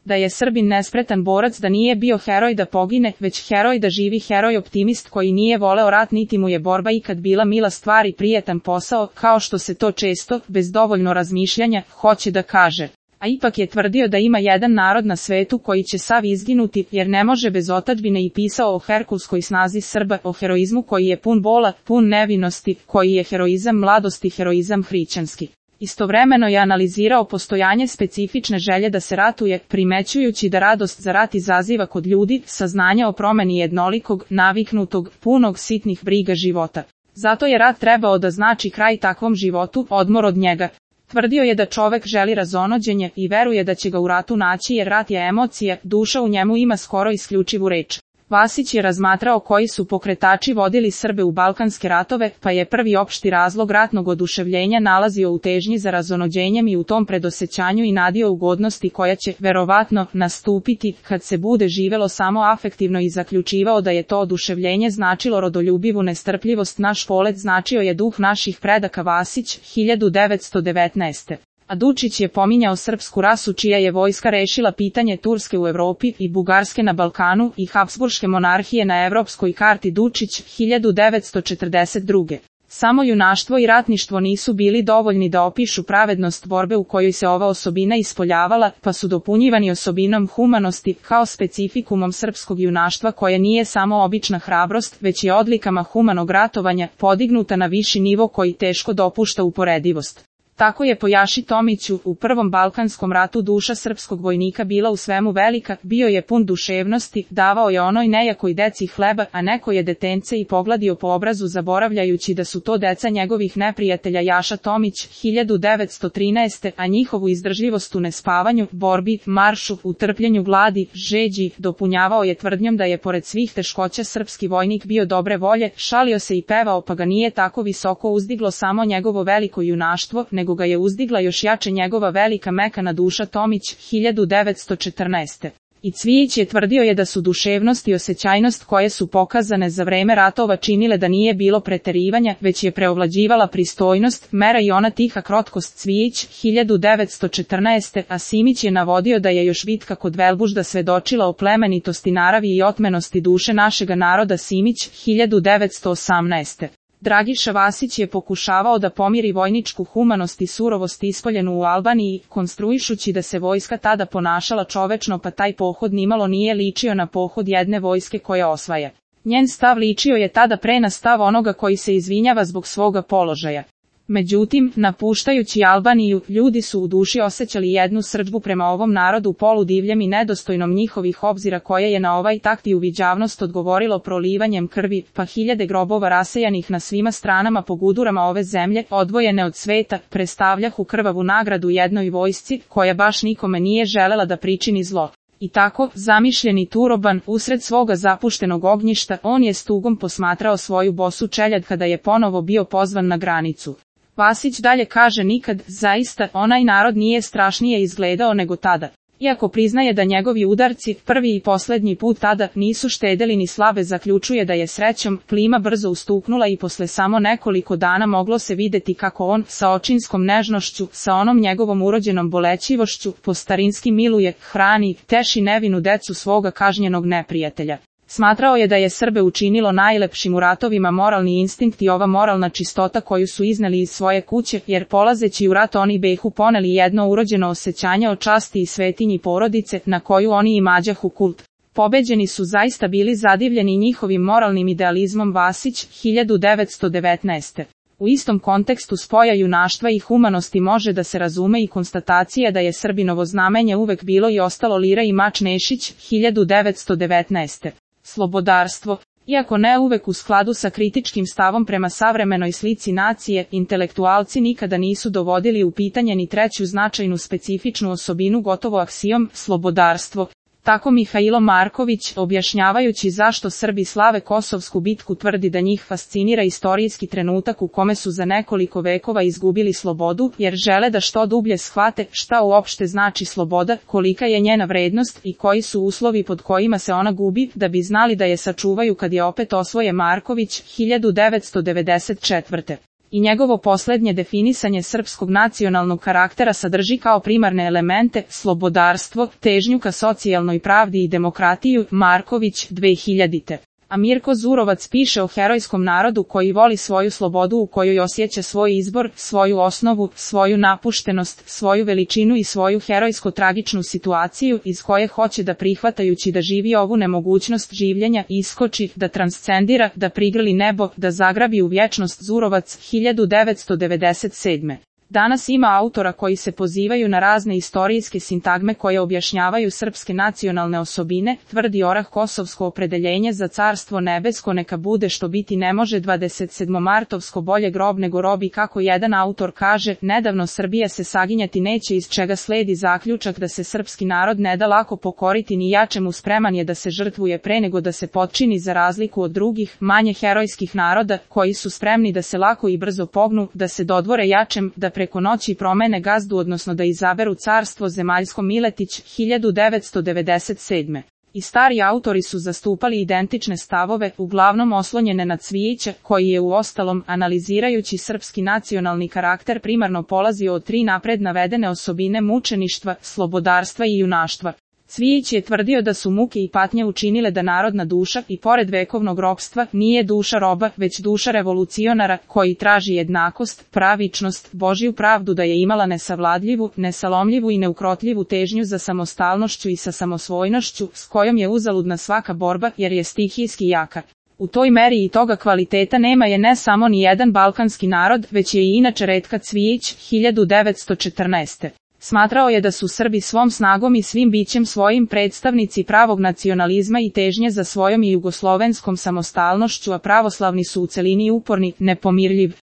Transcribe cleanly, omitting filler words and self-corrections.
da je Srbin nespretan borac, da nije bio heroj da pogine, već heroj da živi, heroj optimist koji nije voleo rat niti mu je borba ikad bila mila stvar i prijetan posao, kao što se to često, bez dovoljno razmišljanja, hoće da kaže. A ipak je tvrdio da ima jedan narod na svetu koji će sav izginuti, jer ne može bez otadžbine, i pisao o herkulskoj snazi Srba, o heroizmu koji je pun bola, pun nevinosti, koji je heroizam mladosti, heroizam hrišćanski. Istovremeno je analizirao postojanje specifične želje da se ratuje, primećujući da radost za rat izaziva kod ljudi saznanje o promeni jednolikog, naviknutog, punog sitnih briga života. Zato je rat trebao da znači kraj takvom životu, odmor od njega. Tvrdio je da čovek želi razonođenje i veruje da će ga u ratu naći, jer rat je emocija, duša u njemu ima skoro isključivu reč. Vasić je razmatrao koji su pokretači vodili Srbe u balkanske ratove, pa je prvi opšti razlog ratnog oduševljenja nalazio u težnji za razonođenjem i u tom predosećanju i nadio ugodnosti koja će, verovatno, nastupiti kad se bude živelo samo afektivno, i zaključivao da je to oduševljenje značilo rodoljubivu nestrpljivost. Naš polet značio je duh naših predaka. Vasić, 1919. A Dučić je pominjao srpsku rasu čija je vojska rešila pitanje Turske u Evropi i Bugarske na Balkanu i Habsburške monarhije na evropskoj karti. Dučić, 1942. Samo junaštvo i ratništvo nisu bili dovoljni da opišu pravednost borbe u kojoj se ova osobina ispoljavala, pa su dopunjivani osobinom humanosti, kao specifikumom srpskog junaštva koje nije samo obična hrabrost, već je odlikama humanog ratovanja, podignuta na viši nivo koji teško dopušta uporedivost. Tako je po Jaši Tomiću u Prvom Balkanskom ratu duša srpskog vojnika bila u svemu velika, bio je pun duševnosti, davao je onoj nejakoj deci hleba, a neko je detence i pogladio po obrazu zaboravljajući da su to deca njegovih neprijatelja. Jaša Tomić, 1913. A njihovu izdržljivost u nespavanju, borbi, maršu, u trpljenju gladi, žeđi, dopunjavao je tvrdnjom da je pored svih teškoća srpski vojnik bio dobre volje, šalio se i pevao, pa ga nije tako visoko uzdiglo samo njegovo veliko junaštvo, nego ga je uzdigla još jače njegova velika mekana duša. Tomić, 1914. I Cvijić je tvrdio da su duševnost i osjećajnost koje su pokazane za vreme ratova činile da nije bilo preterivanja, već je preovlađivala pristojnost, mera i ona tiha krotkost. Cvijić, 1914. A Simić je navodio da je još Vitka kod Velbužda svedočila o plemenitosti naravi i otmenosti duše našega naroda. Simić, 1918. Dragiša Vasić je pokušavao da pomiri vojničku humanost i surovost ispoljenu u Albaniji, konstruišući da se vojska tada ponašala čovečno, pa taj pohod nimalo nije ličio na pohod jedne vojske koja osvaja. Njen stav ličio je tada pre na stav onoga koji se izvinjava zbog svoga položaja. Međutim, napuštajući Albaniju, ljudi su u duši osjećali jednu srdžbu prema ovom narodu poludivljem i nedostojnom njihovih obzira, koje je na ovaj takt i uviđavnost odgovorilo prolivanjem krvi, pa hiljade grobova rasejanih na svima stranama po gudurama ove zemlje, odvojene od sveta, predstavljahu krvavu nagradu jednoj vojsci, koja baš nikome nije želela da pričini zlo. I tako, zamišljeni turoban, usred svoga zapuštenog ognjišta, on je s tugom posmatrao svoju bosu čeljad kada je ponovo bio pozvan na granicu. Vasić dalje kaže: nikad, zaista, onaj narod nije strašnije izgledao nego tada. Iako priznaje da njegovi udarci, prvi i poslednji put tada, nisu štedeli ni slave, zaključuje da je srećom plima brzo ustuknula i posle samo nekoliko dana moglo se videti kako on, sa očinskom nežnošću, sa onom njegovom urođenom bolećivošću, po starinski miluje, hrani, teši nevinu decu svoga kažnjenog neprijatelja. Smatrao je da je Srbe učinilo najlepšim u ratovima moralni instinkt i ova moralna čistota koju su izneli iz svoje kuće, jer polazeći u rat oni behu poneli jedno urođeno osjećanje o časti i svetinji porodice, na koju oni imađahu kult. Pobeđeni su zaista bili zadivljeni njihovim moralnim idealizmom. Vasić, 1919. U istom kontekstu spoja junaštva i humanosti može da se razume i konstatacija da je Srbinovo znamenje uvek bilo i ostalo lira i mač. Nešić, 1919. Slobodarstvo. Iako ne uvek u skladu sa kritičkim stavom prema savremenoj slici nacije, intelektualci nikada nisu dovodili u pitanje ni treću značajnu specifičnu osobinu, gotovo aksijom, slobodarstvo. Tako Mihailo Marković, objašnjavajući zašto Srbi slave Kosovsku bitku, tvrdi da njih fascinira istorijski trenutak u kome su za nekoliko vekova izgubili slobodu, jer žele da što dublje shvate šta uopšte znači sloboda, kolika je njena vrednost i koji su uslovi pod kojima se ona gubi, da bi znali da je sačuvaju kad je opet osvoje. Marković, 1994. I njegovo poslednje definisanje srpskog nacionalnog karaktera sadrži kao primarne elemente slobodarstvo, težnju ka socijalnoj pravdi i demokratiju, Marković, 2000. A Mirko Zurovac piše o herojskom narodu koji voli svoju slobodu u kojoj osjeća svoj izbor, svoju osnovu, svoju napuštenost, svoju veličinu i svoju herojsko-tragičnu situaciju iz koje hoće da prihvatajući da živi ovu nemogućnost življenja iskoči, da transcendira, da prigrli nebo, da zagrabi u vječnost. Zurovac, 1997. Danas ima autora koji se pozivaju na razne istorijske sintagme koje objašnjavaju srpske nacionalne osobine, tvrdi orah kosovsko opredeljenje za carstvo nebesko neka bude što biti ne može 27. martovsko bolje grob nego robi kako jedan autor kaže, nedavno Srbija se saginjati neće iz čega sledi zaključak da se srpski narod ne da lako pokoriti ni jačemu spreman je da se žrtvuje pre nego da se potčini za razliku od drugih, manje herojskih naroda koji su spremni da se lako i brzo pognu, da se dodvore jačem, da preko noći promene gazdu odnosno da izaberu carstvo zemaljsko. Miletić, 1997. I stari autori su zastupali identične stavove, uglavnom oslonjene na Cvijića, koji je uostalom, analizirajući srpski nacionalni karakter primarno polazio od 3 napred navedene osobine mučeništva, slobodarstva i junaštva. Cvijić je tvrdio da su muke i patnje učinile da narodna duša, i pored vekovnog ropstva, nije duša roba, već duša revolucionara, koji traži jednakost, pravičnost, Božju pravdu, da je imala nesavladljivu, nesalomljivu i neukrotljivu težnju za samostalnošću i sa samosvojnošću, s kojom je uzaludna svaka borba, jer je stihijski jaka. U toj meri i toga kvaliteta nema je ne samo ni jedan balkanski narod, već je i inače retka. Cvijić, 1914. Smatrao je da su Srbi svom snagom i svim bićem svojim predstavnici pravog nacionalizma i težnje za svojom i jugoslovenskom samostalnošću, a pravoslavni su u celini uporni, nepomirljiv.